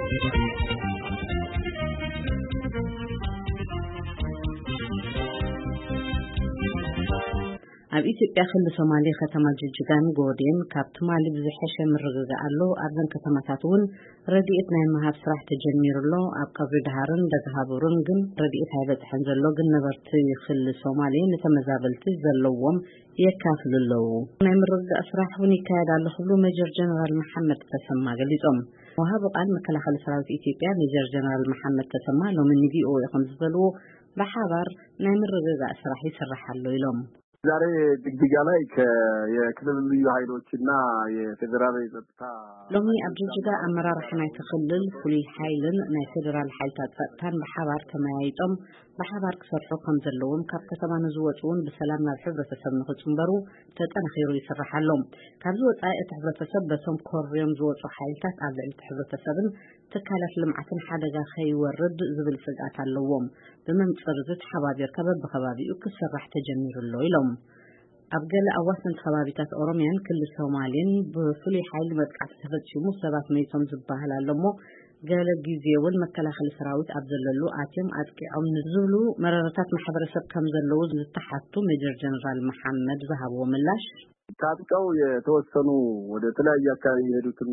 ኣብ ኢትዮጵያ ክልል ሶማሌ ከተማ ጅጅጋን ጎዴን ካብትማሊ ብዝሕሸ ምርግጋ ኣሎ ኣብዘን ከተማታትን ረድኤት ናይ መሃብ ስራሕ ተጀሚሩሎ ኣብ ቀብሪ ዳሃርን ደጋሃቡርን ግን ረድኤት አይበጽሕን ዘሎ ግን ነበርቲ ክልል ሶማሌ ንተመዛበልቲ ዘለዎም የካፍልለው ናይ ምርግጋ ስራሕ ውን ይካየድ ኣሎ ክብሉ ሜጀር ጀነራል መሐመድ ተሰማ ገሊጾም ወሃብ ቃል መከላኸሊ ሰራዊት ኢትዮጵያ ሜጀር ጀነራል መሐመድ ተሰማ ሎምን ቪኦ ይኹም ዝበልዎ በሐባር ናይ ምርግጋ ስራሕ ይሰራሐሎ ኢሎም ዛሬ ድግድጋ ላይ የክልል ልዩ ኃይሎችና የፌደራል ጸጥታ ሎሚ አብጅጅጋ አመራር ሐናይ ተخلل ፍሉይ ኃይልን ናይ ፌደራል ኃይልታት ጸጥታን በሐባር ተማያይጦም በሐባር ክሰርሑ ከም ዘለዎም ካብ ከተማ ንዝወጹን በሰላም ናብ ሕብረተሰብ ንኽጽምበሩ ተጠናኺሩ ይስራሐሎም ካብ ዝወጻኢ እቲ ሕብረተሰብ በሶም ኮርዮም ዝወጹ ኃይልታት ኣብ ልዕሊ ሕብረተሰብን ተካላት ልምዓትን ሓደጋ ከይወርድ ዝብል ስጋት ኣለዎም በመንጽር ዝተሓባቢር ከበብኸባቢኡ ክስራሕ ተጀሚሩሎ ኢሎም ኣብ ገለ ኣዋስንት ከባቢታት ኦሮሚያን ክልል ሶማሌን ብፍሉይ ኃይል መጥቃዕቲ ተፈጽሙ ሰባት መይቶም ዝባሃል ኣለሞ ገለ ጊዜውን መከላኸሊ ሰራዊት ኣብ ዘለሉ ኣትዮም ኣጥቂዖም ንዝብሉ መረረታት ማሕበረሰብ ከም ዘለዉ ዝተሓቱ ሜጀር ጀነራል መሐመድ ዝሃብዎ ምላሽ ታጥቀው የተወሰኑ ወደ ተለያየ አካባቢ የሄዱትን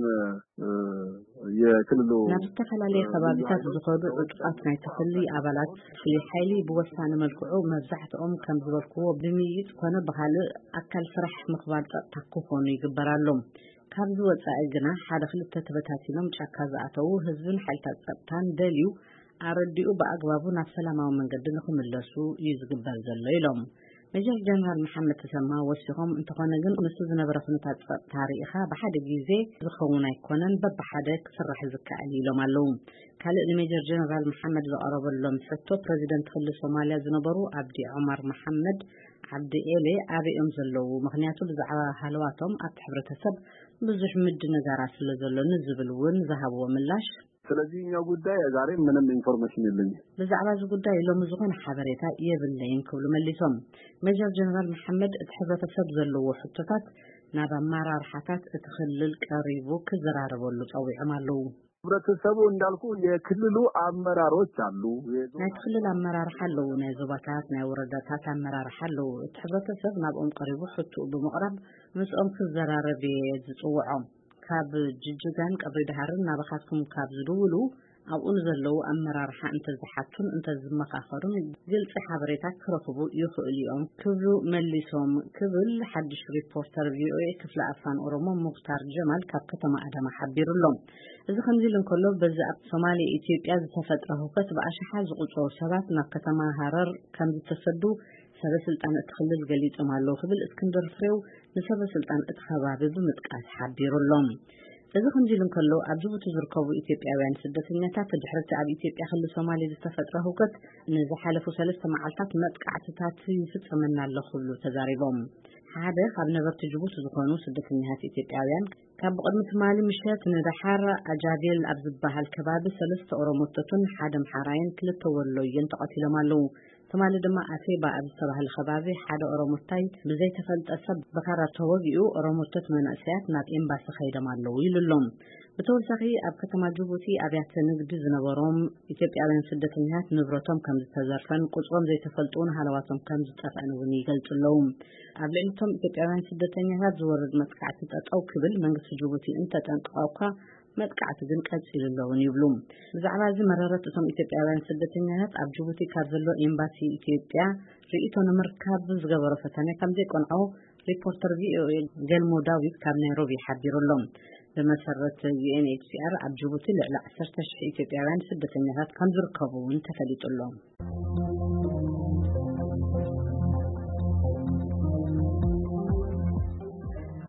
የክልሉ ናስተፈላለየ ከባቢታት ዝኸዱ ዕጡቃት ናይ ተኽሊ አባላት ፍሉይ ኃይሊ ብወሳነ መልክዑ መብዛሕትኦም ከም ዝበልክዎ ብምይጥ ኮነ በኻልእ ኣካል ስራሕ ምኽባር ጸጥታ ክኾኑ ይግበራሎም ካብ ዝወጻኢ ግና ሓደ ክልተ ተበታቲኖም ጫካ ዝኣተው ህዝብን ኃይልታት ጸጥታን ደልዩ ኣረዲኡ በአግባቡ ናብ ሰላማዊ መንገዲ ንኽምለሱ ይዝግበር ዘሎ ኢሎም ሜጀር ጀነራል መሐመድ ተሰማ ወሲኾም እንተኾነ ግን ምስ ዝነበረ ኩነታት ጸጥታ ርኢኻ በሓደ ጊዜ ዝኸውን ኣይኮነን በብሓደ ክስራሕ ዝከኣል ኢሎም ኣለው ካልእ ንሜጀር ጀነራል መሐመድ ዘቀረበሎም ሕቶ ፕሬዚደንት ክልል ሶማሊያ ዝነበሩ አብዲ ዑመር መሐመድ ዓብዲ ኤሌ ኣበዮም ዘለው ምክንያቱ ብዛዕባ ሃለዋቶም ኣብ ሕብረተሰብ ብዙሕ ምድ ነገራት ስለ ዘሎ ንዝብልውን ዝሃብዎ ምላሽ ስለዚህኛው ጉዳይ ዛሬ ምንም ኢንፎርሜሽን የለኝም በዛዕባ ጉዳይ ሎም ዝሆነ ሓበሬታ የብለይን ክብሉ መልሶም ሜጀር ጀነራል መሐመድ እቲ ሕብረተሰብ ዘለዎ ሕቶታት ናብ አመራርሓታት እቲ ክልል ቀሪቡ ክዘራረበሉ ጸዊዖም ኣለው ሕብረተሰቡ እንዳልኩ የክልሉ አመራሮች አሉ ናይ ክልል አመራር ሓለው ናይ ዞባታት ናይ ወረዳታት አመራር ሓለው እቲ ሕብረተሰብ ናብኦም ቀሪቡ ሕቱ ብምቕራብ ምስኦም ክዘራረብ ዝጽውዖም ካብ ጅጅጋን ቀብሪ ዳሃርን ናበኻትኩም ካብ ዝድውሉ ኣብኡን ዘለው አመራርሓ እንተዝሓቱን እንተዝመኻኸሩን ግልጽ ሓበሬታ ክረክቡ ይኽእሉ እዮም ክብሉ መሊሶም ክብል ሓድሽ ሪፖርተር ቪኦኤ ክፍለ ኣፋን ኦሮሞ ሙክታር ጀማል ካብ ከተማ አዳማ ሓቢሩሎም እዚ ከምዚ እንከሎ በዛ ኣብ ሶማሌ ኢትዮጵያ ዝተፈጠረ ሁከት በኣሽሓ ዝቁጽሩ ሰባት ናብ ከተማ ሃረር ከም ዝተሰዱ ሰበስልጣን እትክልል ገሊጾም ኣለው ክብል እስክንድር ፍሬው ንሰበስልጣን እትኸባቢ ብምጥቃስ ሓቢሩሎም እዚ ከምዚ እንከሎ ኣብ ጅቡቲ ዝርከቡ ኢትዮጵያውያን ስደተኛታት ድሕርቲ ኣብ ኢትዮጵያ ክልል ሶማሌ ዝተፈጠረ ሁከት ንዝሓለፉ 3 መዓልታት መጥቃዕትታት ይፍጸመና ኣሎ ክብሉ ተዛሪቦም ሓደ ካብ ነበርቲ ጅቡቲ ዝኾኑ ስደተኛታት ኢትዮጵያውያን ካብ ቅድሚ ትማሊ ምሸት ንዳሓር ኣጃዴል ኣብ ዝበሃል ከባቢ 3 ኦሮሞቶትን ሓደ ምሓራይን 2 ወሎየን ተቐቲሎም ኣለው ትማሊ ድማ ኣፌባ ኣብ ዝተባህለ ከባቢ ሓደ ኦሮሞታይ ብዘይ ተፈልጠ ሰብ በካራ ተወጊኡ ኦሮሞቶት መናእሰያት ናብ ኤምባሲ ኸይዶም ኣለው ይልሎም በተወሳኺ ኣብ ከተማ ጅቡቲ ኣብያተ ንግዲ ዝነበሮም ኢትዮጵያውያን ስደተኛታት ንብረቶም ከም ዝተዘርፈን ቁጽሮም ዘይተፈልጡን ሃለዋቶም ከም ዝጠፍአን እውን ይገልጽለው ኣብ ልዕሊቶም ኢትዮጵያውያን ስደተኛታት ዝወርድ መጥቃዕቲ ጠጠው ክብል መንግስቲ ጅቡቲ እንተጠንቀቀውካ መጥቃዕቲ ግን ቀጽልለውን ይብሉ ብዛዕባ እዚ መረረት እቶም ኢትዮጵያውያን ስደተኛታት ኣብ ጅቡቲ ካብ ዘሎ ኤምባሲ ኢትዮጵያ ርእይቶ ንምርካብ ዝገበሮ ፈተነ ከም ዘይቆንዐው ሪፖርተር ቪኦኤ ገልሞ ዳዊት ካብ ናይሮቢ ሓቢሩሎም በመሰረት UNHCR ኣብ ጅቡቲ ልዕሊ 10,000 ኢትዮጵያውያን ስደተኛታት ከም ዝርከቡ ተፈሊጡሎም